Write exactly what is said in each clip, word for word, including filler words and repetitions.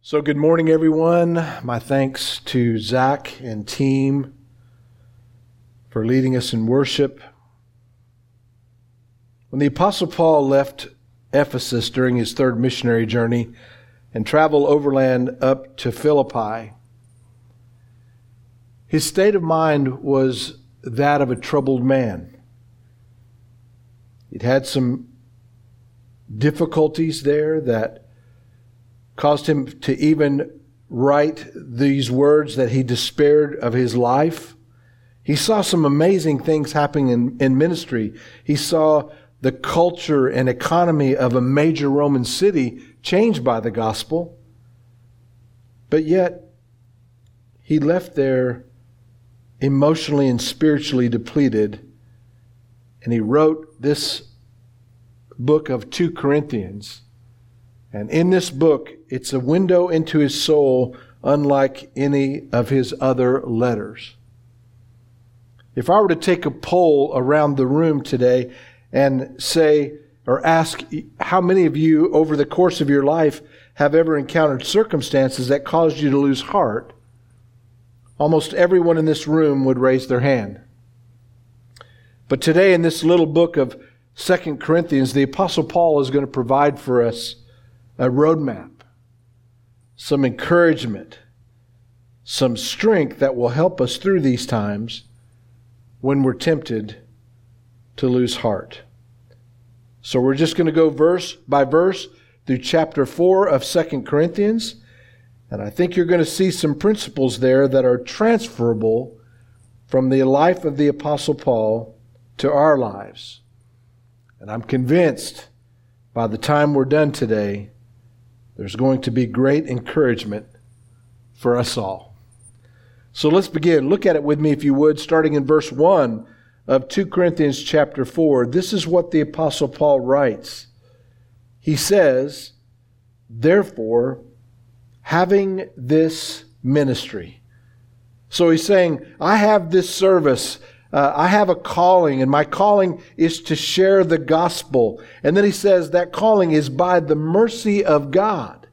So good morning, everyone. My thanks to Zach and team for leading us in worship. When the Apostle Paul left Ephesus during his third missionary journey and traveled overland up to Philippi, his state of mind was that of a troubled man. He'd had some difficulties there that caused him to even write these words that he despaired of his life. He saw some amazing things happening in, in ministry. He saw the culture and economy of a major Roman city changed by the gospel. But yet, he left there emotionally and spiritually depleted, and he wrote this book of Second Corinthians. And in this book, it's a window into his soul unlike any of his other letters. If I were to take a poll around the room today and say, or ask, how many of you over the course of your life have ever encountered circumstances that caused you to lose heart, almost everyone in this room would raise their hand. But today in this little book of Second Corinthians, the Apostle Paul is going to provide for us a roadmap, some encouragement, some strength that will help us through these times when we're tempted to lose heart. So we're just going to go verse by verse through chapter four of Second Corinthians, and I think you're going to see some principles there that are transferable from the life of the Apostle Paul to our lives. And I'm convinced by the time we're done today, there's going to be great encouragement for us all. So let's begin. Look at it with me, if you would, starting in verse one of Second Corinthians chapter four. This is what the Apostle Paul writes. He says, therefore, having this ministry. So he's saying, I have this service. Uh, I have a calling, and my calling is to share the gospel. And then he says that calling is by the mercy of God.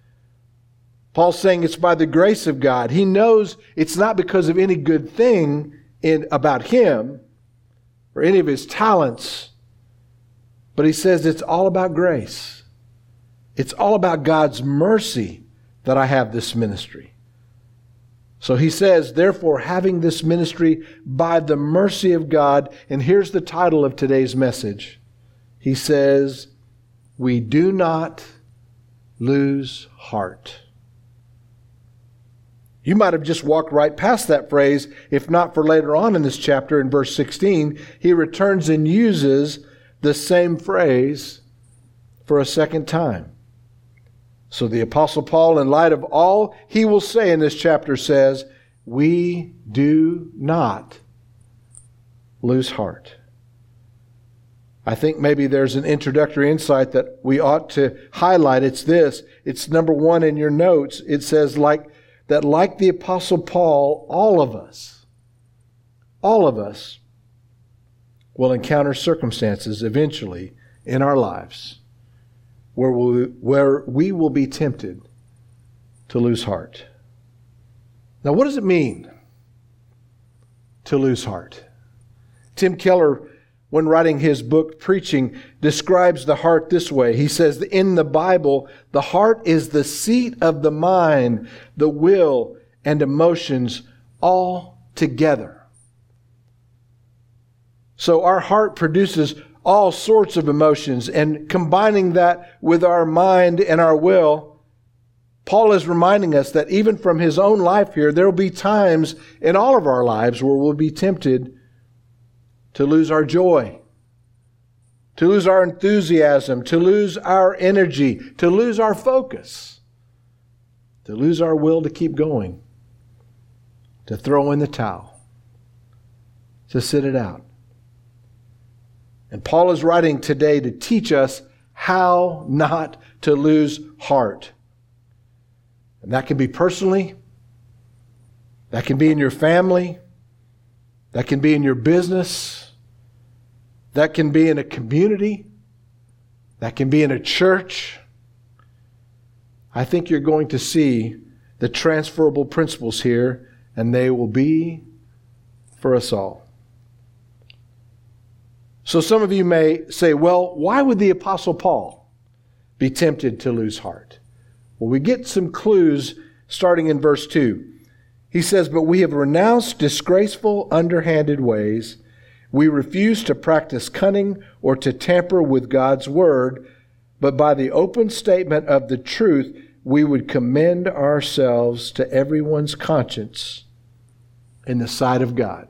Paul's saying it's by the grace of God. He knows it's not because of any good thing in, about him or any of his talents, but he says it's all about grace. It's all about God's mercy that I have this ministry. So he says, therefore, having this ministry by the mercy of God, and here's the title of today's message. He says, we do not lose heart. You might have just walked right past that phrase, if not for later on in this chapter in verse sixteen, he returns and uses the same phrase for a second time. So the Apostle Paul, in light of all he will say in this chapter, says, we do not lose heart. I think maybe there's an introductory insight that we ought to highlight. It's this. It's number one in your notes. It says like that like the Apostle Paul, all of us, all of us will encounter circumstances eventually in our lives where we, where we will be tempted to lose heart. Now, what does it mean to lose heart? Tim Keller, when writing his book, Preaching, describes the heart this way. He says, in the Bible, the heart is the seat of the mind, the will, and emotions all together. So our heart produces all sorts of emotions, and combining that with our mind and our will, Paul is reminding us that even from his own life here, there will be times in all of our lives where we'll be tempted to lose our joy, to lose our enthusiasm, to lose our energy, to lose our focus, to lose our will to keep going, to throw in the towel, to sit it out. And Paul is writing today to teach us how not to lose heart. And that can be personally, that can be in your family, that can be in your business, that can be in a community, that can be in a church. I think you're going to see the transferable principles here, and they will be for us all. So some of you may say, well, why would the Apostle Paul be tempted to lose heart? Well, we get some clues starting in verse two. He says, but we have renounced disgraceful, underhanded ways. We refuse to practice cunning or to tamper with God's word, but by the open statement of the truth, we would commend ourselves to everyone's conscience in the sight of God.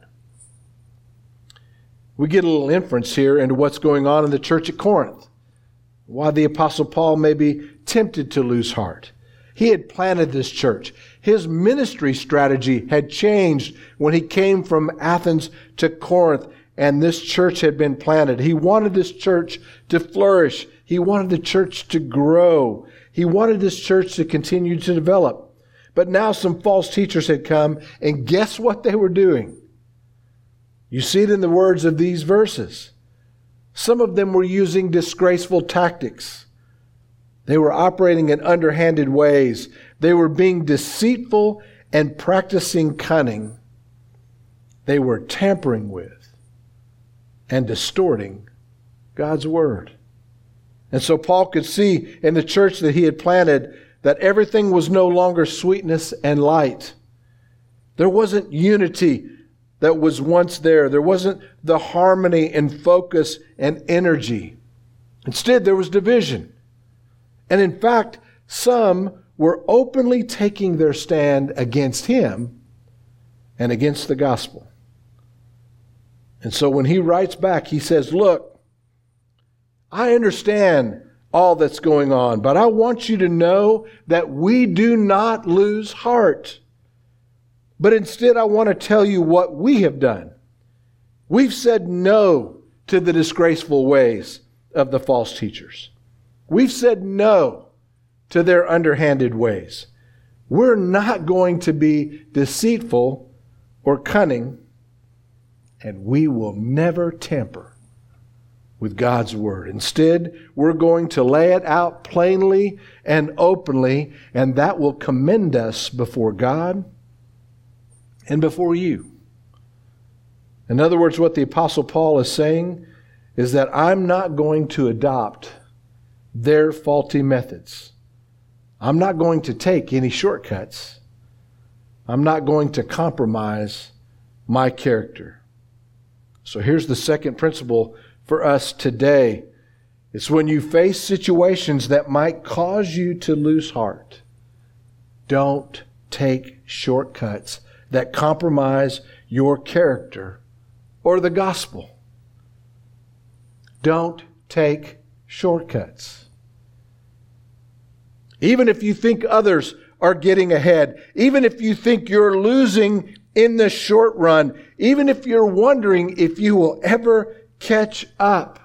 We get a little inference here into what's going on in the church at Corinth. Why the Apostle Paul may be tempted to lose heart. He had planted this church. His ministry strategy had changed when he came from Athens to Corinth, and this church had been planted. He wanted this church to flourish. He wanted the church to grow. He wanted this church to continue to develop. But now some false teachers had come, and guess what they were doing? You see it in the words of these verses. Some of them were using disgraceful tactics. They were operating in underhanded ways. They were being deceitful and practicing cunning. They were tampering with and distorting God's word. And so Paul could see in the church that he had planted that everything was no longer sweetness and light. There wasn't unity that was once there. There wasn't the harmony and focus and energy. Instead, there was division. And in fact, some were openly taking their stand against him and against the gospel. And so when he writes back, he says, look, I understand all that's going on, but I want you to know that we do not lose heart. But instead, I want to tell you what we have done. We've said no to the disgraceful ways of the false teachers. We've said no to their underhanded ways. We're not going to be deceitful or cunning, and we will never tamper with God's word. Instead, we're going to lay it out plainly and openly, and that will commend us before God and before you. In other words, what the Apostle Paul is saying is that I'm not going to adopt their faulty methods. I'm not going to take any shortcuts. I'm not going to compromise my character. So here's the second principle for us today. It's when you face situations that might cause you to lose heart, don't take shortcuts that compromise your character or the gospel. Don't take shortcuts. Even if you think others are getting ahead, even if you think you're losing in the short run, even if you're wondering if you will ever catch up,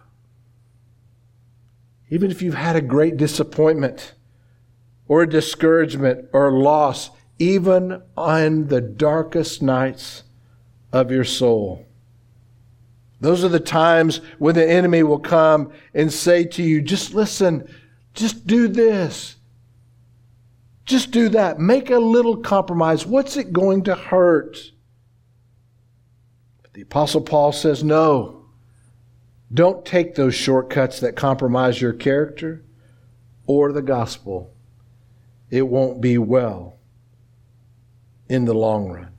even if you've had a great disappointment or a discouragement or loss, even on the darkest nights of your soul. Those are the times when the enemy will come and say to you, just listen, just do this. Just do that. Make a little compromise. What's it going to hurt? But the Apostle Paul says, no. Don't take those shortcuts that compromise your character or the gospel. It won't be well in the long run.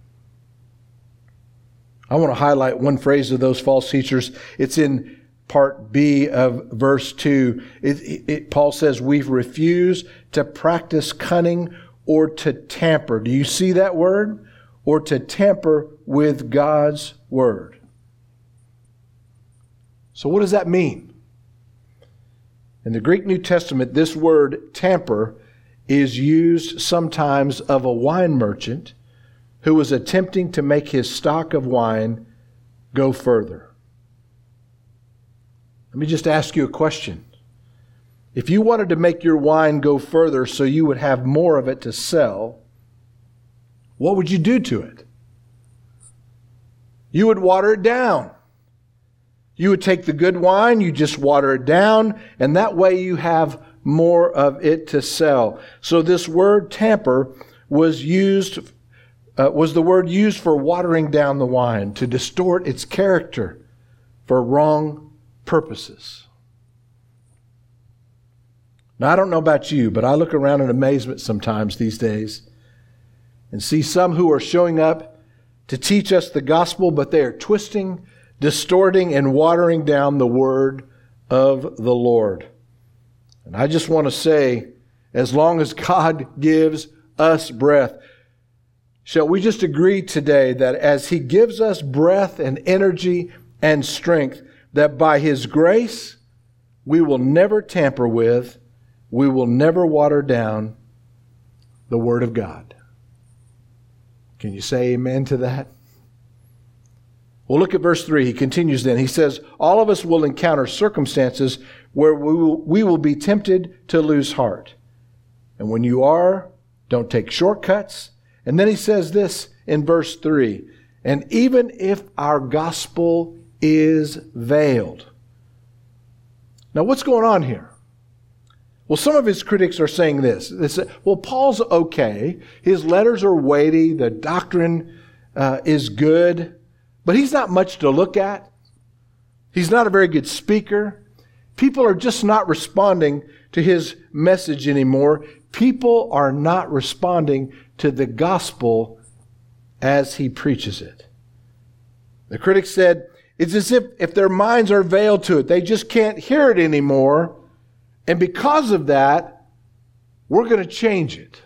I want to highlight one phrase of those false teachers. It's in part B of verse two. It, it, it, Paul says, we've refused to practice cunning or to tamper. Do you see that word? Or to tamper with God's word. So what does that mean? In the Greek New Testament, this word tamper is used sometimes of a wine merchant who was attempting to make his stock of wine go further. Let me just ask you a question. If you wanted to make your wine go further so you would have more of it to sell, what would you do to it? You would water it down. You would take the good wine, you just water it down, and that way you have more of it to sell. So this word tamper was used, uh, was the word used for watering down the wine, to distort its character for wrong purposes. Now, I don't know about you, but I look around in amazement sometimes these days and see some who are showing up to teach us the gospel, but they are twisting, distorting, and watering down the word of the Lord. And I just want to say, as long as God gives us breath, shall we just agree today that as He gives us breath and energy and strength, that by His grace, we will never tamper with, we will never water down the Word of God. Can you say amen to that? Well, look at verse three. He continues then. He says, all of us will encounter circumstances where we will, we will be tempted to lose heart. And when you are, don't take shortcuts. And then he says this in verse three, and even if our gospel is veiled. Now, what's going on here? Well, some of his critics are saying this. They say, well, Paul's okay. His letters are weighty. The doctrine uh, is good. But he's not much to look at. He's not a very good speaker. People are just not responding to his message anymore. People are not responding to the gospel as he preaches it. The critics said, it's as if, if their minds are veiled to it. They just can't hear it anymore. And because of that, we're going to change it.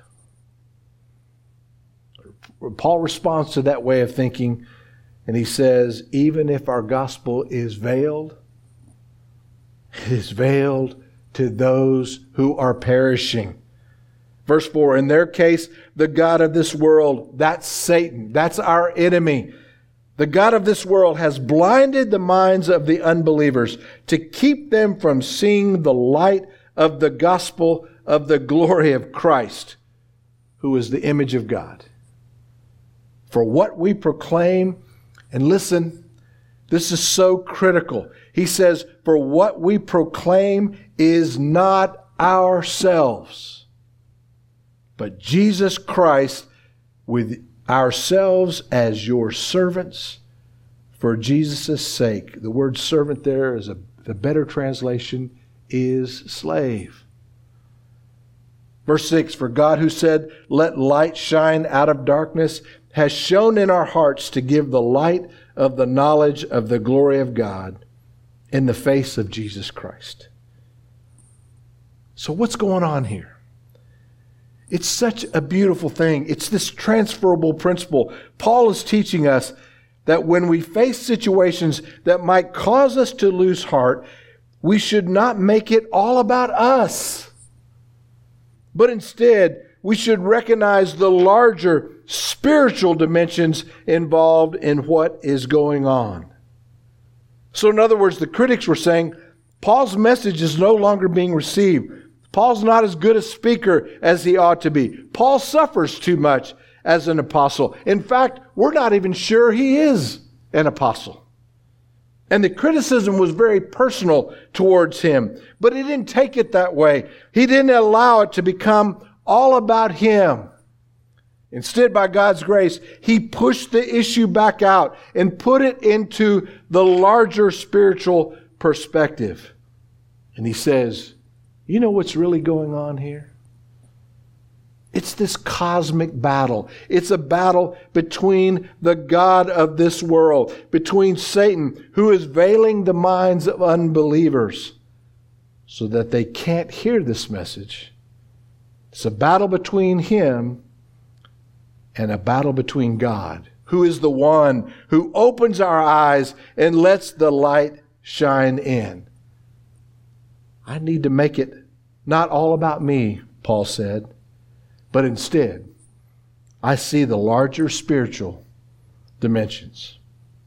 Paul responds to that way of thinking, and he says, even if our gospel is veiled, it is veiled to those who are perishing. Verse four, in their case, the God of this world, that's Satan, that's our enemy. The God of this world has blinded the minds of the unbelievers to keep them from seeing the light of the gospel of the glory of Christ, who is the image of God. For what we proclaim, and listen, this is so critical. He says, for what we proclaim is not ourselves, but Jesus Christ with ourselves as your servants for Jesus' sake. The word servant there is a the better translation is slave. Verse six, for God who said, let light shine out of darkness, has shone in our hearts to give the light of the knowledge of the glory of God in the face of Jesus Christ. So what's going on here? It's such a beautiful thing. It's this transferable principle. Paul is teaching us that when we face situations that might cause us to lose heart, we should not make it all about us. But instead, we should recognize the larger spiritual dimensions involved in what is going on. So in other words, the critics were saying, Paul's message is no longer being received. Paul's not as good a speaker as he ought to be. Paul suffers too much as an apostle. In fact, we're not even sure he is an apostle. And the criticism was very personal towards him. But he didn't take it that way. He didn't allow it to become all about him. Instead, by God's grace, he pushed the issue back out and put it into the larger spiritual perspective. And he says, you know what's really going on here? It's this cosmic battle. It's a battle between the God of this world, between Satan, who is veiling the minds of unbelievers so that they can't hear this message. It's a battle between him and a battle between God, who is the one who opens our eyes and lets the light shine in. I need to make it not all about me, Paul said, but instead, I see the larger spiritual dimensions.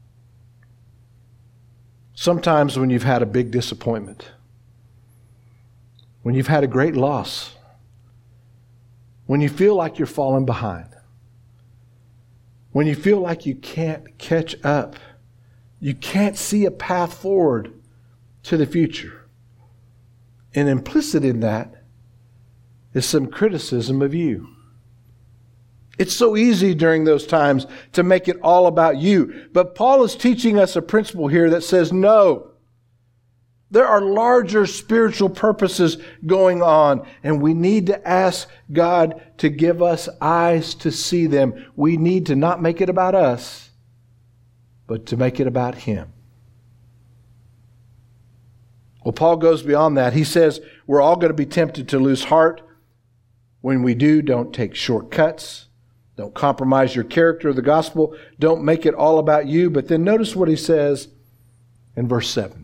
Sometimes when you've had a big disappointment, when you've had a great loss, when you feel like you're falling behind, when you feel like you can't catch up, you can't see a path forward to the future. And implicit in that is some criticism of you. It's so easy during those times to make it all about you. But Paul is teaching us a principle here that says, no, there are larger spiritual purposes going on, and we need to ask God to give us eyes to see them. We need to not make it about us, but to make it about Him. Well, Paul goes beyond that. He says we're all going to be tempted to lose heart. When we do, don't take shortcuts. Don't compromise your character of the gospel. Don't make it all about you. But then notice what he says in verse seven.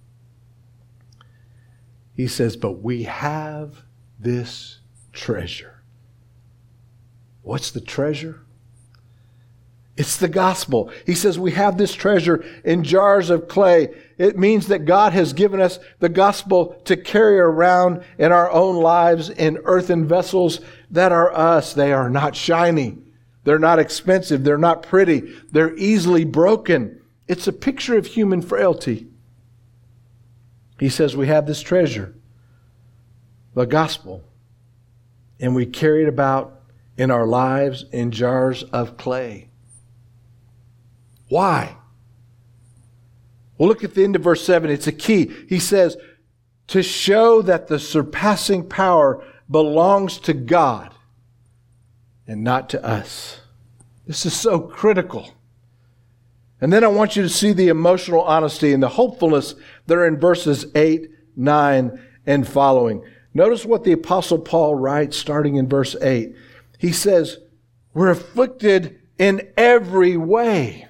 He says, but we have this treasure. What's the treasure? It's the gospel. He says we have this treasure in jars of clay. It means that God has given us the gospel to carry around in our own lives in earthen vessels that are us. They are not shiny. They're not expensive. They're not pretty. They're easily broken. It's a picture of human frailty. He says we have this treasure, the gospel, and we carry it about in our lives in jars of clay. Why? Well, look at the end of verse seven. It's a key. He says, to show that the surpassing power belongs to God and not to us. This is so critical. And then I want you to see the emotional honesty and the hopefulness that are in verses eight, nine, and following. Notice what the Apostle Paul writes starting in verse eight. He says, we're afflicted in every way.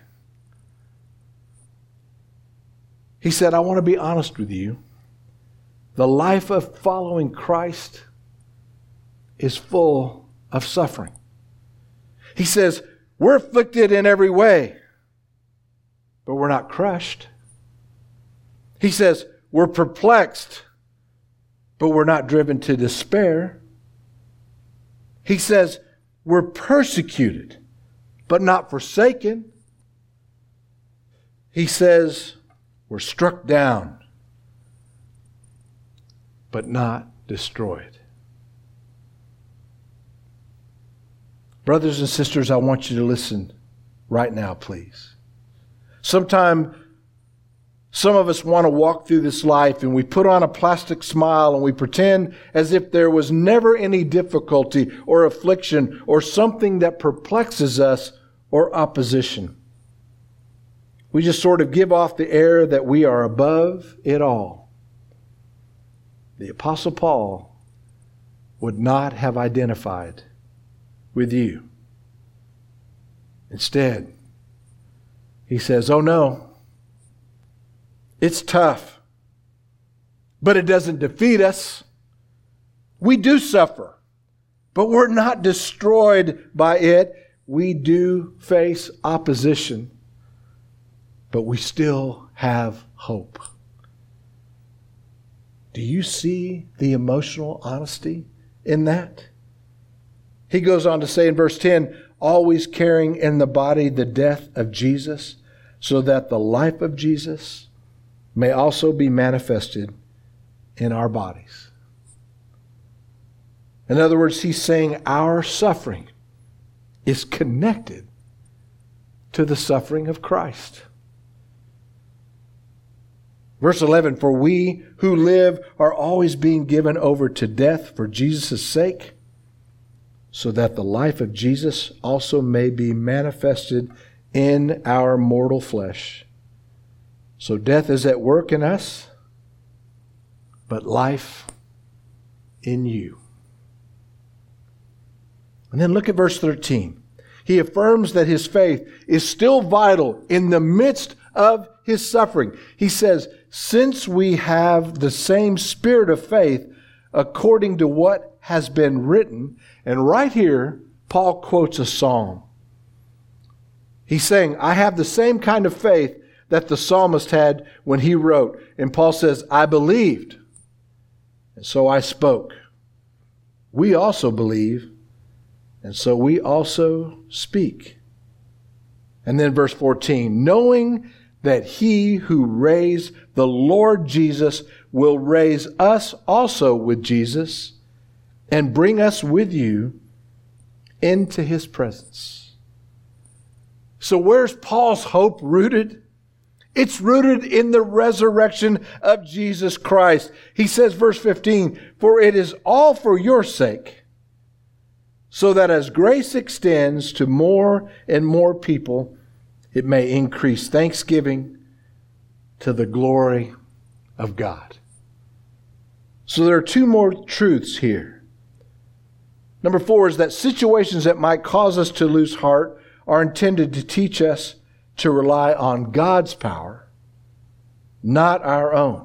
He said, I want to be honest with you. The life of following Christ is full of suffering. He says, we're afflicted in every way, but we're not crushed. He says, we're perplexed, but we're not driven to despair. He says, we're persecuted, but not forsaken. He says, we're struck down, but not destroyed. Brothers and sisters, I want you to listen right now, please. Sometime some of us want to walk through this life and we put on a plastic smile and we pretend as if there was never any difficulty or affliction or something that perplexes us or opposition. We just sort of give off the air that we are above it all. The Apostle Paul would not have identified with you. Instead, he says, oh no, it's tough, but it doesn't defeat us. We do suffer, but we're not destroyed by it. We do face opposition, but we still have hope. Do you see the emotional honesty in that? He goes on to say in verse ten, always carrying in the body the death of Jesus, so that the life of Jesus may also be manifested in our bodies. In other words, he's saying our suffering is connected to the suffering of Christ. Verse eleven, for we who live are always being given over to death for Jesus' sake, so that the life of Jesus also may be manifested in our mortal flesh. So death is at work in us, but life in you. And then look at verse thirteen. He affirms that his faith is still vital in the midst of his suffering. He says, since we have the same spirit of faith according to what has been written, and right here, Paul quotes a psalm. He's saying, I have the same kind of faith that the psalmist had when he wrote. And Paul says, I believed, and so I spoke. We also believe, and so we also speak. And then verse fourteen, knowing that he who raised the Lord Jesus will raise us also with Jesus and bring us with you into His presence. So where's Paul's hope rooted? It's rooted in the resurrection of Jesus Christ. He says, verse fifteen, "For it is all for your sake, so that as grace extends to more and more people, it may increase thanksgiving to the glory of God." So there are two more truths here. Number four is that situations that might cause us to lose heart are intended to teach us to rely on God's power, not our own.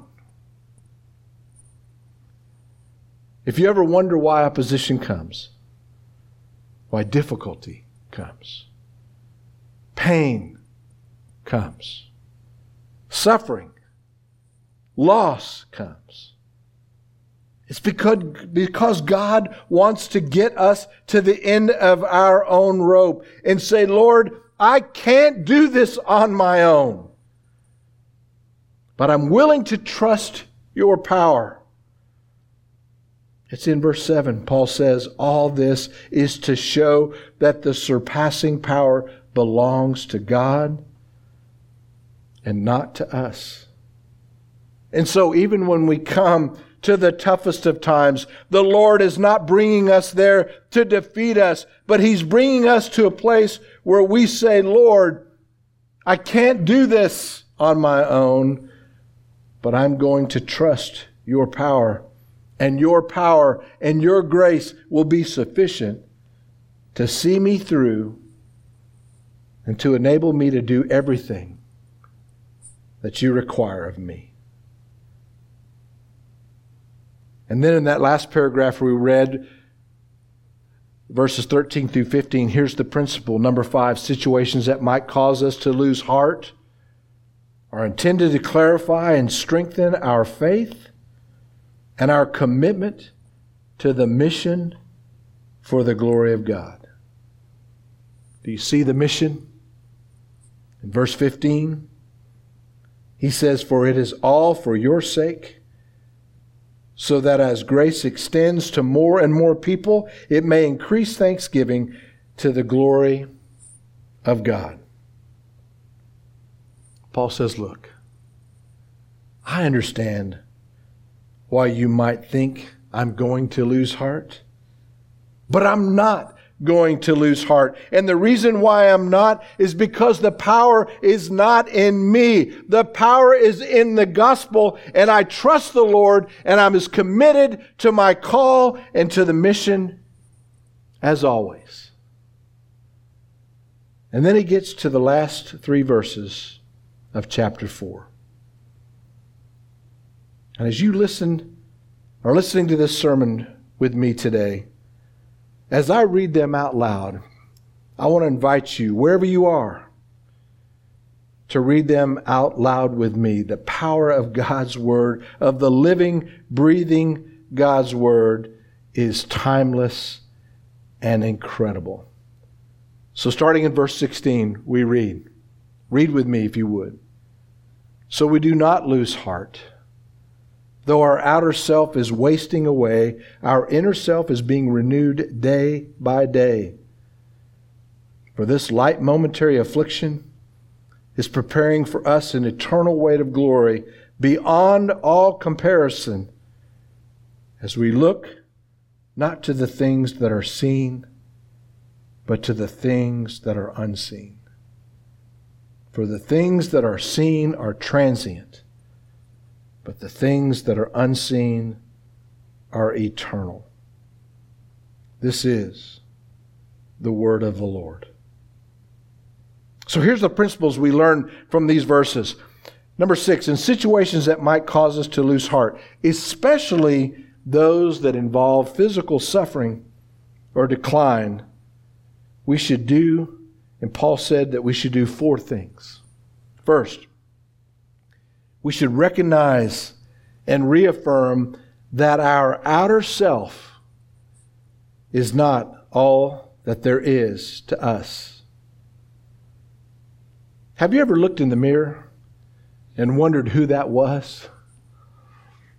If you ever wonder why opposition comes, why difficulty comes, pain comes, suffering, loss comes, it's because, because God wants to get us to the end of our own rope and say, "Lord, I can't do this on my own, but I'm willing to trust your power." It's in verse seven. Paul says, all this is to show that the surpassing power belongs to God and not to us. And so even when we come to the toughest of times, the Lord is not bringing us there to defeat us, but He's bringing us to a place where we say, "Lord, I can't do this on my own, but I'm going to trust your power, and your power and your grace will be sufficient to see me through and to enable me to do everything that you require of me." And then in that last paragraph we read, verses thirteen through fifteen, here's the principle. Number five, situations that might cause us to lose heart are intended to clarify and strengthen our faith and our commitment to the mission for the glory of God. Do you see the mission? In verse fifteen, he says, "For it is all for your sake, so that as grace extends to more and more people, it may increase thanksgiving to the glory of God." Paul says, look, I understand why you might think I'm going to lose heart, but I'm not going to lose heart. And the reason why I'm not is because the power is not in me. The power is in the gospel, and I trust the Lord, and I'm as committed to my call and to the mission as always. And then he gets to the last three verses of chapter four. And as you listen, are listening to this sermon with me today, as I read them out loud, I want to invite you, wherever you are, to read them out loud with me. The power of God's Word, of the living, breathing God's Word, is timeless and incredible. So starting in verse sixteen, we read. Read with me if you would. "So we do not lose heart. Though our outer self is wasting away, our inner self is being renewed day by day. For this light momentary affliction is preparing for us an eternal weight of glory beyond all comparison, as we look not to the things that are seen, but to the things that are unseen. For the things that are seen are transient, but the things that are unseen are eternal." This is the word of the Lord. So here's the principles we learn from these verses. Number six, in situations that might cause us to lose heart, especially those that involve physical suffering or decline, we should do, and Paul said that we should do four things. First, we should recognize and reaffirm that our outer self is not all that there is to us. Have you ever looked in the mirror and wondered who that was?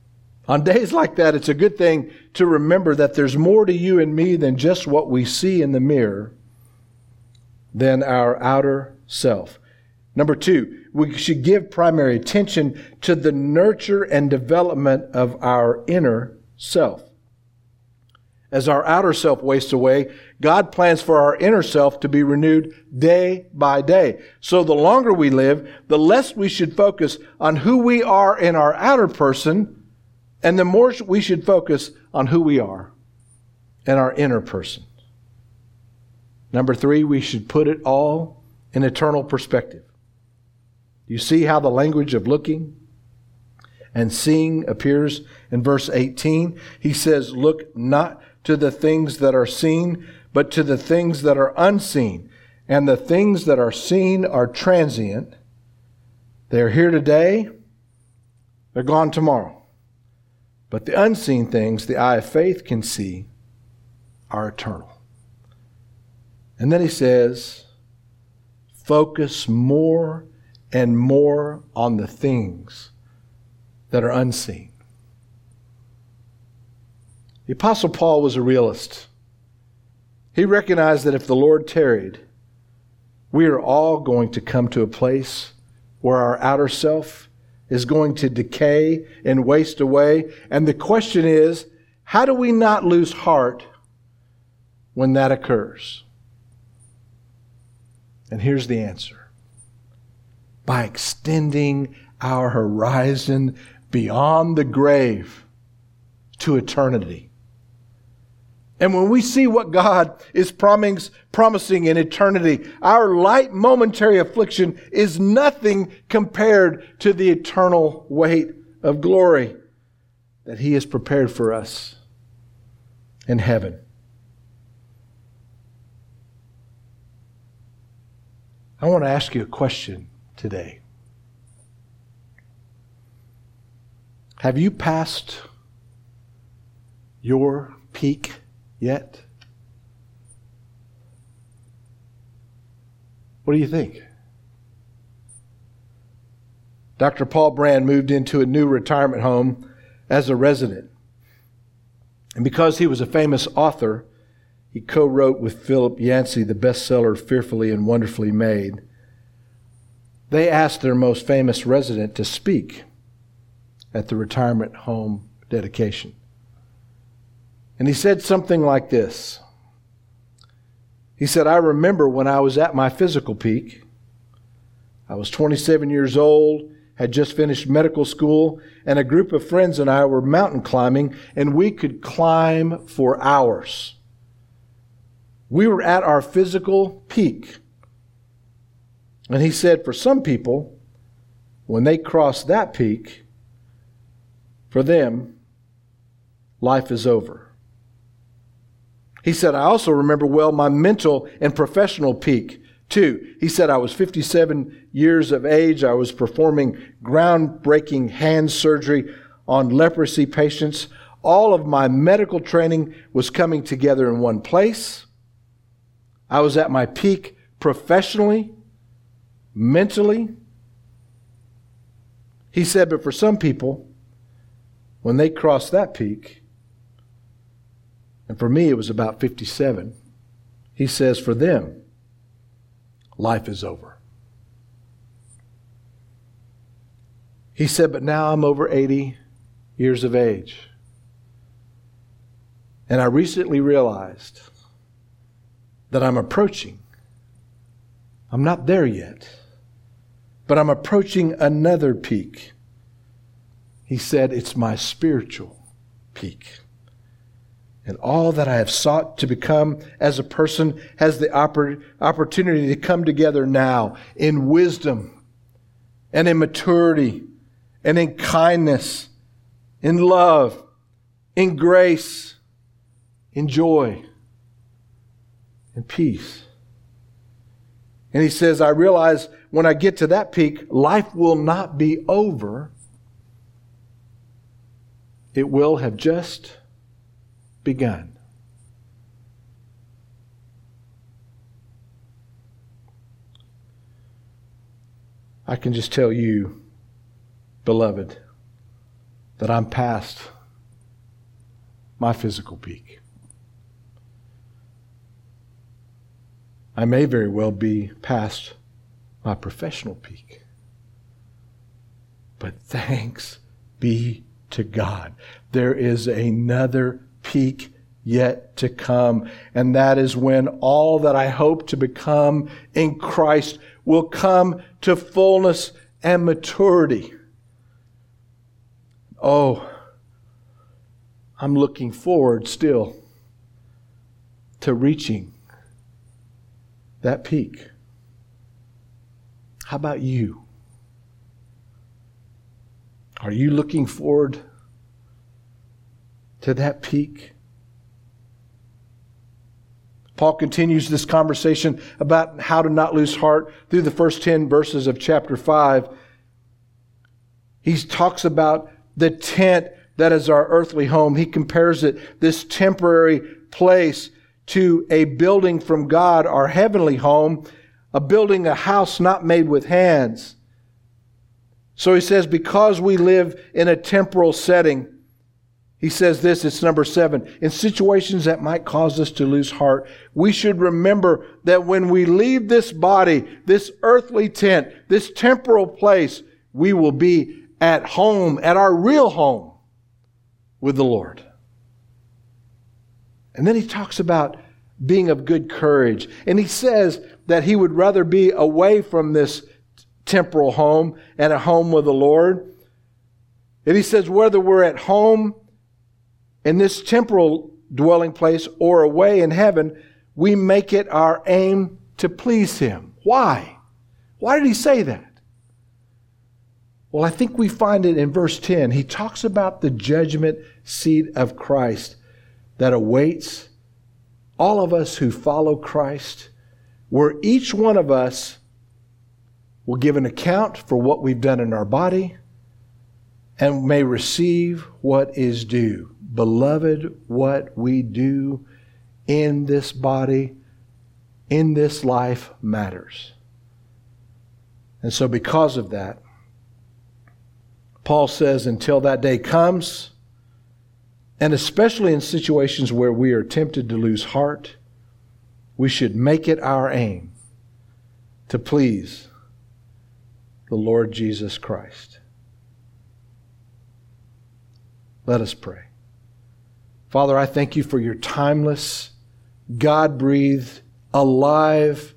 On days like that, it's a good thing to remember that there's more to you and me than just what we see in the mirror, than our outer self. Number two, we should give primary attention to the nurture and development of our inner self. As our outer self wastes away, God plans for our inner self to be renewed day by day. So the longer we live, the less we should focus on who we are in our outer person, and the more we should focus on who we are in our inner person. Number three, we should put it all in eternal perspective. You see how the language of looking and seeing appears in verse eighteen? He says, look not to the things that are seen, but to the things that are unseen. And the things that are seen are transient. They're here today. They're gone tomorrow. But the unseen things the eye of faith can see are eternal. And then he says, focus more and more on the things that are unseen. The Apostle Paul was a realist. He recognized that if the Lord tarried, we are all going to come to a place where our outer self is going to decay and waste away. And the question is, how do we not lose heart when that occurs? And here's the answer. By extending our horizon beyond the grave to eternity. And when we see what God is promis- promising in eternity, our light momentary affliction is nothing compared to the eternal weight of glory that He has prepared for us in heaven. I want to ask you a question today. Have you passed your peak yet? What do you think? Doctor Paul Brand moved into a new retirement home as a resident. And because he was a famous author, he co-wrote with Philip Yancey the bestseller Fearfully and Wonderfully Made. They asked their most famous resident to speak at the retirement home dedication. And he said something like this. He said, I remember when I was at my physical peak. I was twenty-seven years old, had just finished medical school, and a group of friends and I were mountain climbing, and we could climb for hours. We were at our physical peak. And he said, for some people, when they cross that peak, for them, life is over. He said, I also remember well my mental and professional peak, too. He said, I was fifty-seven years of age. I was performing groundbreaking hand surgery on leprosy patients. All of my medical training was coming together in one place. I was at my peak professionally, mentally. He said, but for some people, when they cross that peak, and for me it was about fifty-seven, he says, for them, life is over. He said, but now I'm over eighty years of age. And I recently realized that I'm approaching. I'm not there yet, but I'm approaching another peak. He said, it's my spiritual peak. And all that I have sought to become as a person has the oppor- opportunity to come together now in wisdom and in maturity and in kindness, in love, in grace, in joy, in peace. And he says, I realize when I get to that peak, life will not be over. It will have just begun. I can just tell you, beloved, that I'm past my physical peak. I may very well be past my professional peak. But thanks be to God. There is another peak yet to come. And that is when all that I hope to become in Christ will come to fullness and maturity. Oh, I'm looking forward still to reaching that peak. How about you? Are you looking forward to that peak? Paul continues this conversation about how to not lose heart through the first ten verses of chapter five. He talks about the tent that is our earthly home. He compares it, this temporary place, to a building from God, our heavenly home, a building, a house not made with hands. So he says, because we live in a temporal setting, he says this, it's number seven, in situations that might cause us to lose heart, we should remember that when we leave this body, this earthly tent, this temporal place, we will be at home, at our real home with the Lord. And then he talks about being of good courage. And he says that he would rather be away from this temporal home and a home with the Lord. And he says whether we're at home in this temporal dwelling place or away in heaven, we make it our aim to please Him. Why? Why did he say that? Well, I think we find it in verse ten. He talks about the judgment seat of Christ that awaits all of us who follow Christ, where each one of us will give an account for what we've done in our body and may receive what is due. Beloved, what we do in this body, in this life matters. And so because of that, Paul says until that day comes, and especially in situations where we are tempted to lose heart, we should make it our aim to please the Lord Jesus Christ. Let us pray. Father, I thank you for your timeless, God-breathed, alive,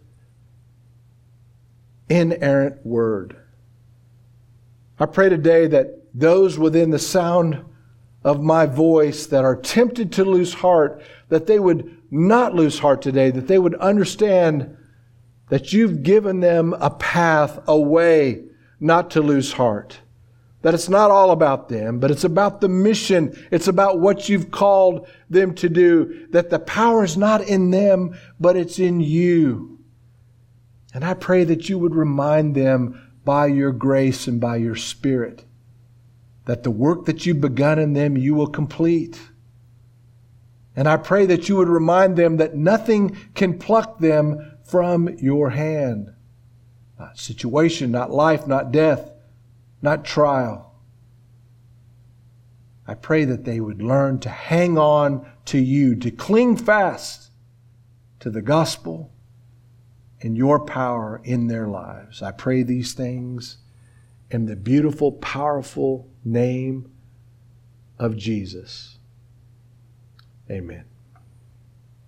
inerrant word. I pray today that those within the sound of my voice that are tempted to lose heart, that they would not lose heart today, that they would understand that you've given them a path, a way not to lose heart. That it's not all about them, but it's about the mission. It's about what you've called them to do. That the power is not in them, but it's in you. And I pray that you would remind them by your grace and by your Spirit that the work that you've begun in them, you will complete. And I pray that you would remind them that nothing can pluck them from your hand. Not situation, not life, not death, not trial. I pray that they would learn to hang on to you, to cling fast to the gospel and your power in their lives. I pray these things in the beautiful, powerful name of Jesus. Amen.